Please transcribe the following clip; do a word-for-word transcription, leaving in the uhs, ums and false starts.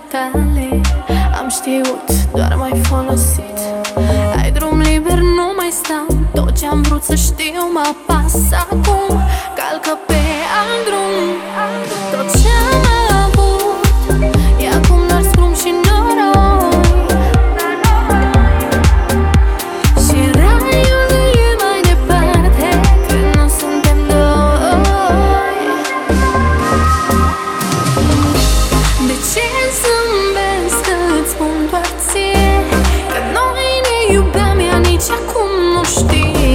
tale. Am știut, doar m-ai folosit. Ai drum liber, nu mai stau. Tot ce-am vrut să știu mă apasă acum. Calcă pe alt drum. Tot ce-am avut e acum doar scrum și noroi. Și raiul e mai departe când nu suntem doi. De ce zâmbesc când spun doar ție că noi ne iubeam, ea nici acum nu știe.